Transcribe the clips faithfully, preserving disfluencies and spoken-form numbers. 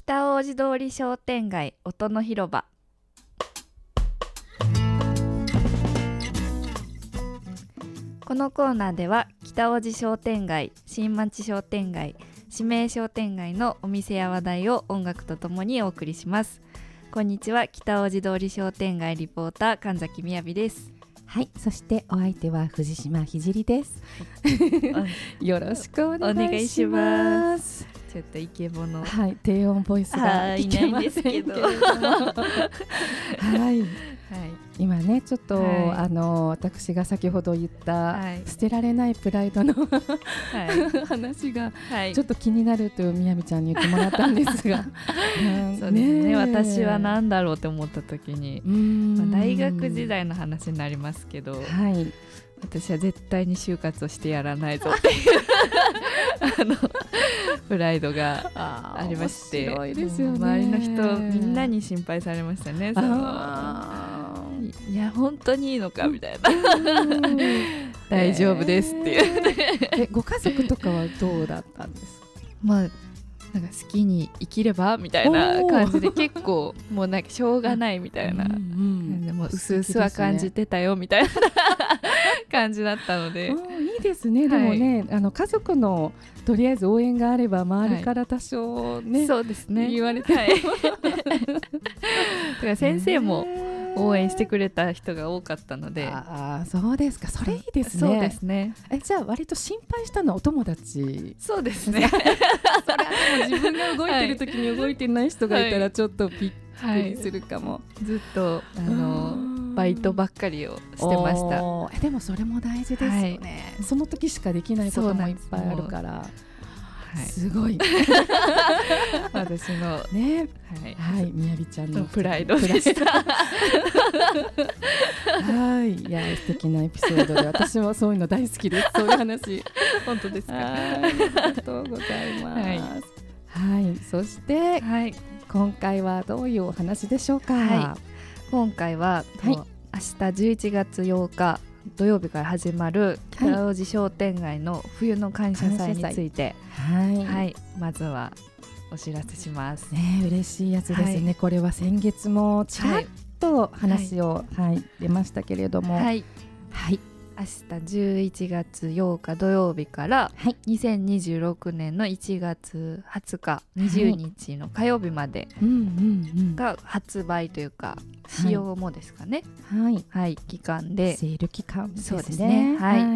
北大路通り商店街音の広場。このコーナーでは北大路商店街、新町商店街、指名商店街のお店や話題を音楽とともにお送りします。こんにちは、北大路通り商店街リポーター神崎みやびです。 はい、そしてお相手は藤島ひじりです。よろしくお願いします。 ちょっとイケボの、 はい、低音ボイスがいけませんけれども、はい、はい、今ねちょっと、はい、あの私が先ほど言った、はい、捨てられないプライドの、はい、話が、はい、ちょっと気になるとみやびちゃんに言ってもらったんですがそうですね、私は何だろうと思った時に、まあ、大学時代の話になりますけど、はい、私は絶対に就活をしてやらないぞっていうあのプライドがありまして、 面白いですよね、 周りの人みんなに心配されましたね。そのいや本当にいいのかみたいな大丈夫ですっていう、 えご家族とかはどうだったんですか？ まあなんか好きに生きればみたいな感じで結構もうなんかしょうがないみたいな、うんうん、でもうすうすは感じてたよみたいな感じだったので、 いいですね、はい、でもねあの家族のとりあえず応援があれば周りから多少ね、はい、 そうですね言われて、はい、 だから先生も応援してくれた人が多かったので、 ああそうですか、それいいですね。 そうですね。 えじゃあ割と心配したのはお友達？ そうですねそれはでも自分が動いてる時に動いてない人がいたらちょっとびっくりするかも、はい、 ずっとあのバイトばっかりをしてました。 えでもそれも大事ですよね、はい、その時しかできないこともいっぱいあるから、はい、すごい私のね、はい、はい、みやびちゃんのプライドでしたはい、いや素敵なエピソードで私もそういうの大好きです。そういう話本当ですか？ ありがとうございます、はいはい、そして、はい、今回はどういうお話でしょうか？はい、 今回は、はい、明日じゅういちがつようか土曜日から始まる北大路商店街の冬の感謝祭について、はいはい、まずはお知らせします、 ね、嬉しいやつですね、はい、これは先月もちらっと話を、はいはい、出ましたけれども、はいはい、 明日じゅういちがつようか土曜日から、はい、にせんにじゅうろくねんのいちがつはつかにじゅうにちの火曜日までが発売というか使用もですかね、はいはい、期間でセール期間ですね。 そうですね、はいはい、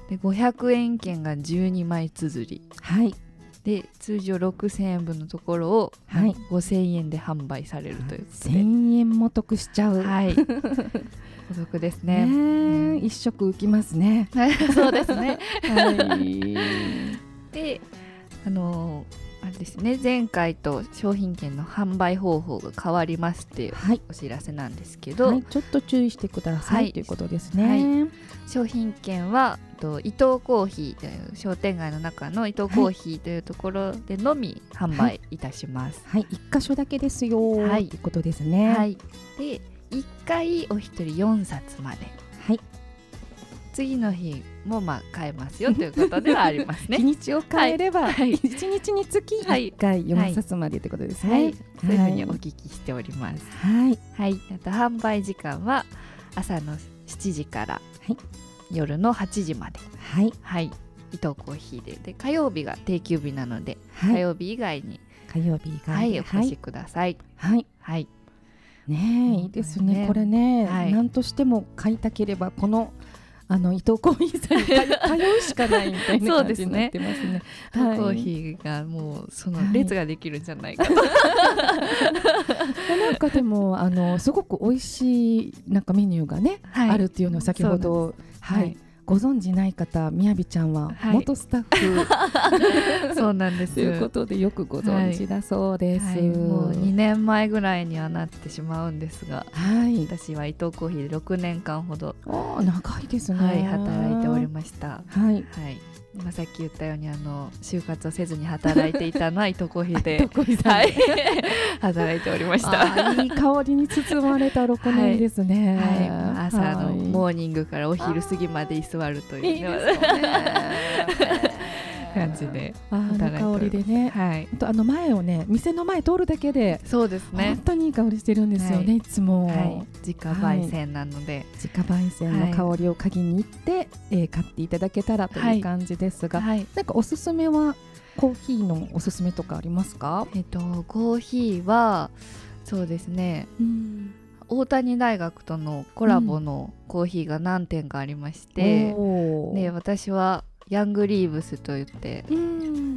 でごひゃくえん券がじゅうにまい綴り、はい、で通常ろくせんえんぶんのところを、はい、ごせんえんで販売されるということでせんえんも得しちゃう、 はいお得ですね。 ね、うん、一食浮きますねそうですね、はい、であのあれですね、前回と商品券の販売方法が変わりますっていうお知らせなんですけど、 はい、ちょっと注意してください、はい、ということですね、はい、 商品券はと伊藤コーヒーという商店街の中の伊藤コーヒーというところでのみ販売いたします。 はい、はい、いっかしょだけですよ、はい、ということですね、はい、 でいっかいお一人よんさつまで、はい、次の日もまあ買えますよということではありますね日にちを変えれば、はい、いちにちにつきいっかいよんさつまでということですね、はいはい、 そういうふうにお聞きしております。はい、はい、あと販売時間は朝のしちじから、はい、夜のはちじまで、はいはい、伊藤コーヒーで、で火曜日が定休日なので、はい、火曜日以外に火曜日以外に、はい、お越しください。はい、はいねえ、いいですね、これね、はい、何としても買いたければこのあの伊藤コーヒーさんに通うしかないみたいな感じになってますね。 伊藤コーヒーがもうその列ができるんじゃないかと、はい、 なんかでもあのすごく美味しいなんかメニューがね、はい、あるっていうのを先ほど、はい、ご存じない方、みやびちゃんは元スタッフ、 はい、そうなんですということでよくご存知だそうです、はいはい、 もうにねんまえぐらいにはなってしまうんですが、はい、私は伊藤コーヒーでろくねんかんほど、 あ長いですね、 はい、働いておりました。はい、はい、今さっき言ったようにあの就活をせずに働いていたのは伊藤コーヒーではい、働いておりました。 いい香りに包まれたろくねんですね、 はいはい、朝のモーニングからお昼過ぎまで居座るという、ね、 いいですねは感じで働いて、あの香りでね、はい、あの前をね店の前通るだけでそうですね、 本当にいい香りしてるんですよね、はい、いつも、はい、 自家焙煎なので、はい、 自家焙煎の香りを嗅ぎに行って、はい、えー、買っていただけたらという感じですが、はい、なんかおすすめはコーヒーのおすすめとかありますか？ えっとコーヒーはそうですね、うん、大谷大学とのコラボのコーヒーが何点かありまして、うん、で私はヤングリーブスといって、うん、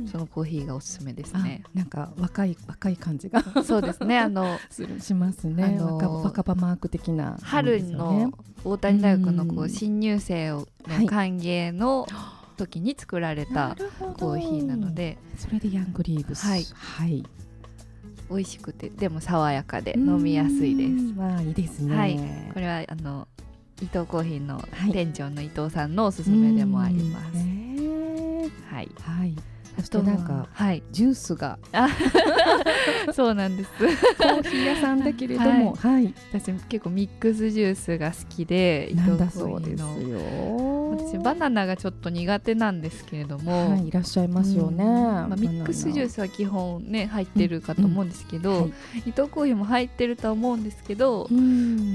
そのコーヒーがおすすめですね。 なんか若い若い感じがそうですね、あのしますね、あの若葉マーク的な、ね、 春の大谷大学のこう新入生をの歓迎の時に作られたコーヒーなので、 それでヤングリーブス、はい、はい、 美味しくてでも爽やかで飲みやすいです。 まあいいですね、 はい、これはあの伊藤コーヒーの店長の伊藤さんのおすすめでもあります。はい、 はい、そしてなんか、はい、ジュースがそうなんですコーヒー屋さんだけれども、はい、はい、 私結構ミックスジュースが好きで、伊藤コーヒーの私バナナがちょっと苦手なんですけれども、 はい、いらっしゃいますよね、うん、 まあ、ミックスジュースは基本ね入ってるかと思うんですけど、うんうん、はい、伊藤コーヒーも入ってるとは思うんですけど、うん、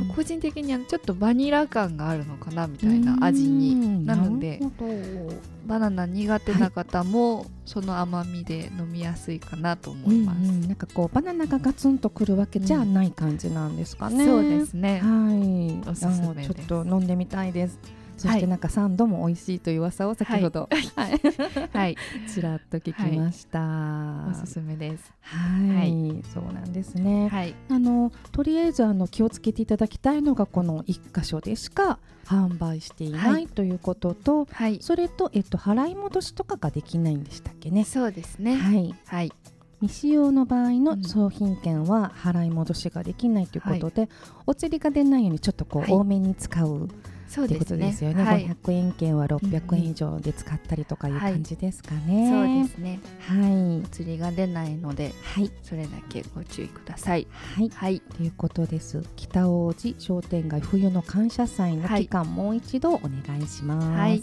個人的にはちょっとバニラ感があるのかなみたいな味になので、バナナ苦手な方も、はい、その甘みで飲みやすいかなと思います、うんうん、 なんかこうバナナがガツンとくるわけじゃない感じなんですかね、 うん、そうですね、 はい、 おすすめです。 ちょっと飲んでみたいです。そしてなんかサンドも美味しいという噂を先ほど、はい、はい、ちらっと聞きました、はい、おすすめです。 はい、はい、そうなんですね、 はい、 あのとりあえずあの気をつけていただきたいのがこの一箇所でしか販売していない、はい、ということと、はい、それと、えっと、払い戻しとかができないんでしたっけね。 そうですね、 はい、はい、未使用の場合の商品券は払い戻しができないということで、うん、お釣りが出ないようにちょっとこう、はい、多めに使うということですよね。はい、ごひゃくえん券はろっぴゃくえん以上で使ったりとかいう感じですかね。 はい、そうですね、 はい、 お釣りが出ないので、はい、それだけご注意ください。 はい、はい、ということです。北大路商店街冬の感謝祭の期間、はい、もう一度お願いします。はい、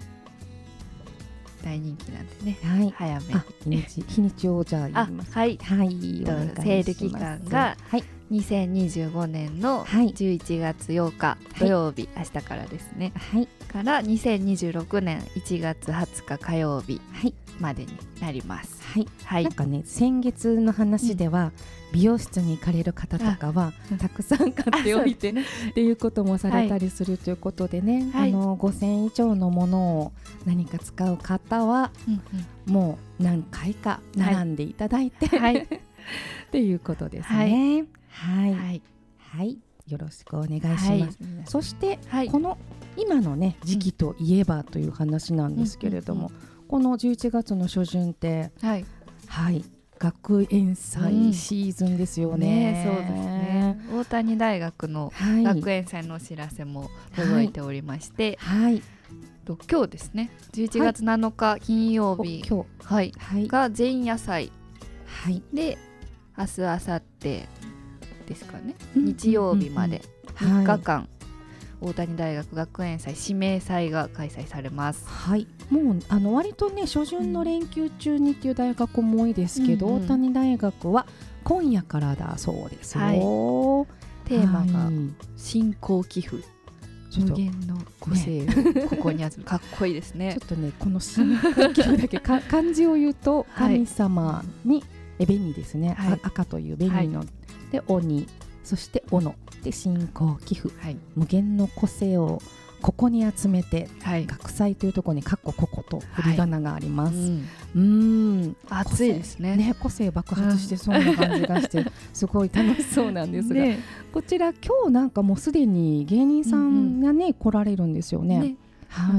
大人気なんでね、はい、早めに日にち日にちをじゃあ言います。はい、はい、 セール期間が、はい、にせんにじゅうごねんのじゅういちがつようか土曜日、はい、明日からですね、はい、からにせんにじゅうろくねんいちがつはつか火曜日までになります。 はい、はい、なんかね先月の話では、うん、美容室に行かれる方とかはたくさん買っておいて、ね、っていうこともされたりするということでね、はい、あのごせんえん以上のものを何か使う方は、うんうん、もう何回か並んでいただいて、はい、っていうことですね。はい、はい、はい、よろしくお願いします。はい、そして、はい、この今のね時期といえばという話なんですけれども、うんうんうん、このじゅういちがつの初旬って、はい、はい、学園祭シーズンですよね。 うん、ね、そうですね。大谷大学の学園祭のお知らせも届いておりまして、はい、はい、と今日ですね、じゅういちがつなのか金曜日、今日、はいはい、が前夜祭、はい、で明日明後日ですかね、うん、日曜日までみっかかん、はい、大谷大学学園祭指名祭が開催されます。 はい、もうあの割とね初旬の連休中にっていう大学も多いですけど、うんうん、大谷大学は今夜からだそうですよ。はい、 テーマが信仰寄付、無限の個性をここに集め、かっこいいですね。 ちょっとねこの信仰寄付だけか漢字を言うと神様に、え紅ですね、はい、赤という紅の、はい、で鬼、そして斧で信仰寄付、はい、無限の個性をここに集めて、はい、学祭というところにかっこここと振り仮名があります。はい、うん、うーん熱いですね。 ね、個性爆発してそうな感じがして、うん、すごい楽しそうなんですが、ね、こちら今日なんかもうすでに芸人さんがね、うんうん、来られるんですよね。ね、はい、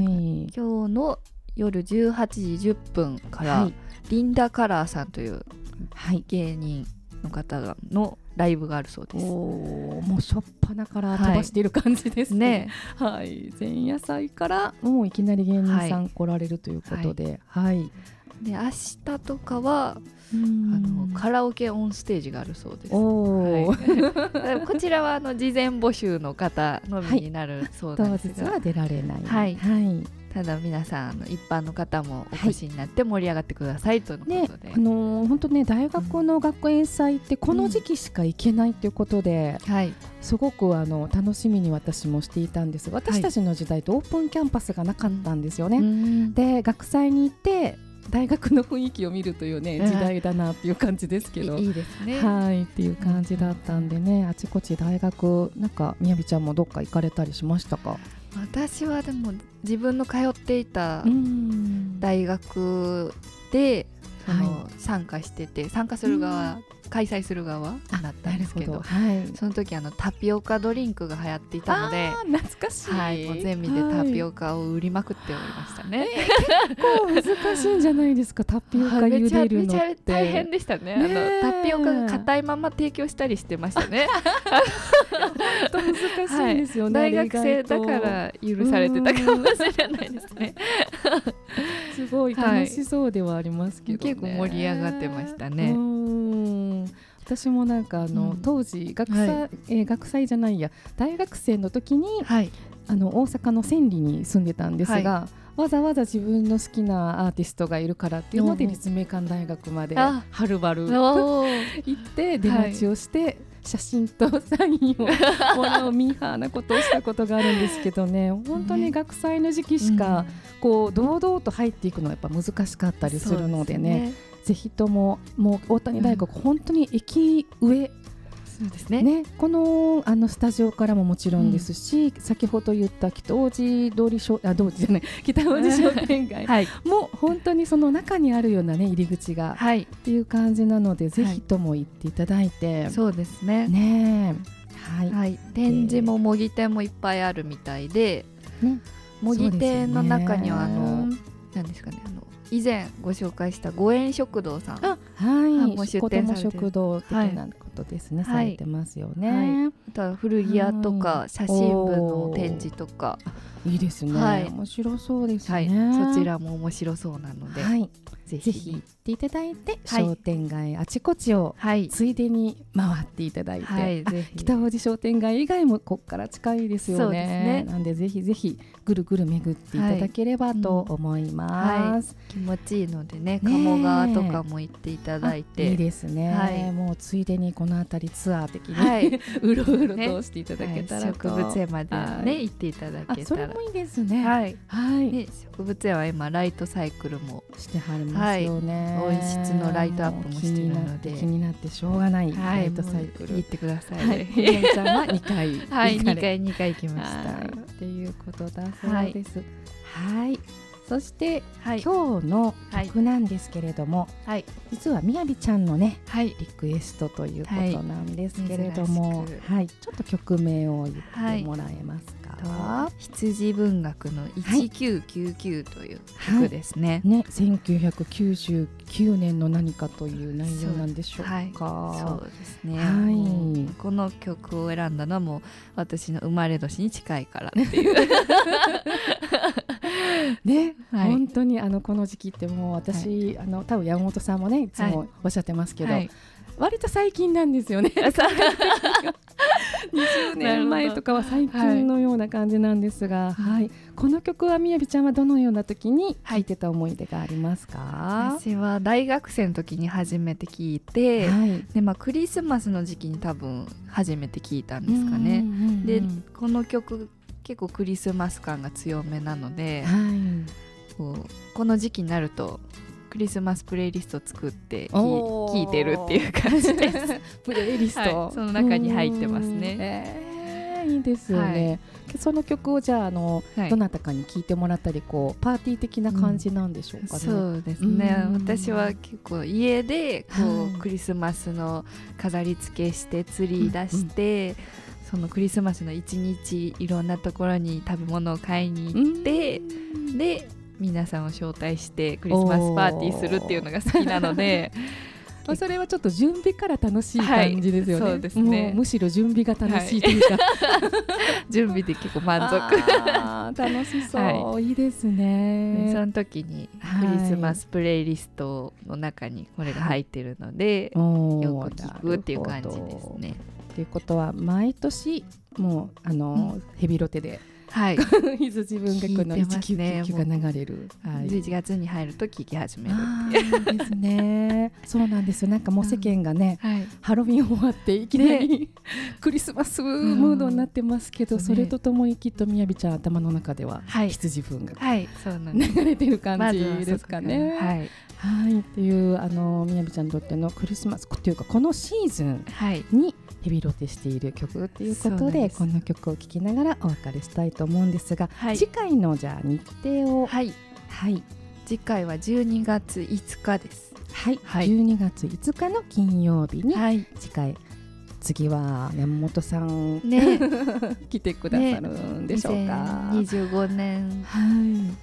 今日の夜じゅうはちじじゅっぷんから、はい、リンダカラーさんという芸人の方のライブがあるそうです。 おもうしょっぱなから飛ばしている感じですね。はい、ね、はい、前夜祭からもういきなり芸人さん来られるということで、はい、はい、 で明日とかはあのカラオケオンステージがあるそうです。お、はい、こちらはあの事前募集の方のみになるそうなんですが、 はい、当日は出られない、 はいはい、 ただ皆さんあの一般の方もお越しになって盛り上がってください、はい、ということで、 ね、あのー、本当ね大学の学園祭ってこの時期しか行けないということで、うん、はい、すごくあの楽しみに私もしていたんですが、私たちの時代ってオープンキャンパスがなかったんですよね、うん、で学祭に行って大学の雰囲気を見るというね時代だなっていう感じですけど、 いいですね、 はいっていう感じだったんでね、あちこち大学なんかみやびちゃんもどっか行かれたりしましたか？ 私はでも自分の通っていた大学であの、はい、参加してて、参加する側、開催する側だったんですけど、はい、その時あのタピオカドリンクが流行っていたので、 懐かしい、 はい、もうゼミでタピオカを売りまくっておりましたね、はい、 結構難しいんじゃないですかタピオカ茹でるのって。めちゃめちゃ大変でしたね。あのタピオカが硬いまま提供したりしてましたね本当難しいんですよね、 はい、大学生だから許されてたかもしれないですねすごい楽しそうではありますけど、ね、 結構盛り上がってましたね。 うん、私もなんかあの、うん、当時学祭、はい、えー、学祭じゃないや大学生の時に、はい、あの大阪の千里に住んでたんですが、はい、わざわざ自分の好きなアーティストがいるからっていうので立命館大学まではるばる行って出待ちをして、はい、写真とサインをもらうミーハーなことをしたことがあるんですけどね本当に学祭の時期しか、うん、こう堂々と入っていくのはやっぱ難しかったりするのでね、ぜひとももう大谷大学、うん、本当に駅上、 そうですね、ね、 こ の, あのスタジオからももちろんですし、うん、先ほど言った北大路通り商あ通りじゃない北大路商店街、はい、もう本当にその中にあるような、ね、入り口が、はい、っていう感じなので、ぜひとも行っていただいて、 はい、そうですね、 ね、はいはい、展示も模擬店もいっぱいあるみたいで、ね、模擬店の中にはあの何ですかね、あの以前ご紹介したご縁食堂さん、 あ、はい、も出店されてる食堂的なことですね、はい、されてますよね、はい、 あとは古着屋とか写真部の展示とか、 いいですね、はい、面白そうですね、はい、 そちらも面白そうなので、はい、ぜひ、 ぜひ行っていただいて、はい、商店街あちこちをついでに回っていただいて、はい、北大路商店街以外もここから近いですよ ね, そうですね、なんでぜひぜひぐるぐる巡っていただければと思います、 はい、うん、はい、気持ちいいので ね, ね鴨川とかも行っていただいて、 いいですね、はい、もうついでにこの辺りツアー的に、はい、うろうろとしていただけたらと、 ね、はい、植物園まで、ね、行っていただけたら、 それもいいですね、 はい、はい、ね、植物園は今ライトサイクルもしてはりますよね、 はい、温室のライトアップもしてるので気になってしょうがない、はい、ライトサイクル行ってください、 はい、ひなちゃんはにかいはい、にかいにかい行きました、 はい、っていうことだそうです、はい、はい、そして、はい、今日の曲なんですけれども、はい、実はみやびちゃんのね、はい、リクエストということなんですけれども、はいはい、ちょっと曲名を言ってもらえますか？ はい、羊文学のいちきゅうきゅうきゅうという曲ですね、 はいはい、ね、せんきゅうひゃくきゅうじゅうきゅうねんの何かという内容なんでしょうか？ はい、そうですね、はい、この曲を選んだのはもう私の生まれ年に近いからっていうね、はい、本当にあのこの時期ってもう私、はい、あの多分山本さんもねいつもおっしゃってますけど、はい、割と最近なんですよねにじゅうねんまえとかは最近のような感じなんですが、はいはい、この曲はみやびちゃんはどのような時に聴いてた思い出がありますか？ はい、私は大学生の時に初めて聴いて、はい、で、まあ、クリスマスの時期に多分初めて聴いたんですかね、うんうんうん、でこの曲結構クリスマス感が強めなので、はい、こうこの時期になるとクリスマスプレイリスト作って聴いてるっていう感じですプレイリスト、 はい、その中に入ってますね、 えー、いいですよね、はい、その曲をじゃあ、あの、はい、どなたかに聴いてもらったりこうパーティー的な感じなんでしょうかね、 うん、そうですね、私は結構家でこう、はい、クリスマスの飾り付けしてツリー出して、うんうん、そのクリスマスの一日いろんなところに食べ物を買いに行って、うん、で皆さんを招待してクリスマスパーティーするっていうのが好きなのでそれはちょっと準備から楽しい感じですよね、はい、そうですね、もうむしろ準備が楽しいというか、はい、 準備で結構満足あ楽しそう、はい、いいですね。 その時にクリスマスプレイリストの中にこれが入ってるので、はい、よく聞くっていう感じですね。 ということは毎年もうあの、うん、ヘビロテではい、 羊文学のいちきゅうきゅうきゅうが流れる、 はい、じゅういちがつに入ると聴き始めるってですね。そうなんですよ。なんかもう世間がね、うんはい、ハロウィン終わっていきなり、ね、クリスマスムードになってますけど、うん、それとともにきっとみやびちゃん頭の中では羊文学、はい、流れてる感じですかね。はい、はい、っていうあのみやびちゃんにとってのクリスマスっていうかこのシーズンにヘビロテしている曲っていうことで、この曲を聴きながらお別れしたいと思うんですが、はい、次回のじゃあ日程を、 はいはい、次回はじゅうにがついつかです。 はい、はい、じゅうにがついつかの金曜日に、はい、次回次は山本さん、ね、来てくださるんでしょうか。 ね、にせんにじゅうごねん、 はい、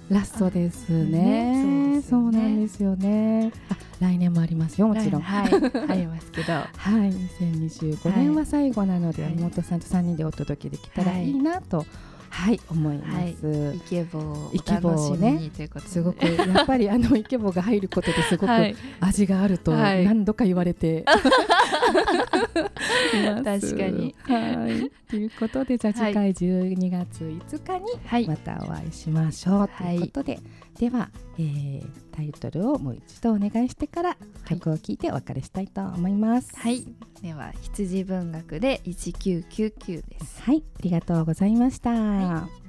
ラストですね。ね、そうなんですよね。あ、来年もありますよ、もちろん。 はい、ありますけど、 はい、にせんにじゅうごねんは最後なので、はい、山本さんとさんにんでお届けできたらいいなと、はいはい、思います。はい、 イケボをお楽しみにということで、ね、 すごくやっぱりあのイケボが入ることですごく味があると何度か言われて、はい、 確かに。 はい、ということで、じゃあ次回じゅうにがついつかにまたお会いしましょう、はい、ということで、では、えー、タイトルをもう一度お願いしてから曲を聴いてお別れしたいと思います。 はい、では羊文学でいちきゅうきゅうきゅうです。 はい、ありがとうございました。はい。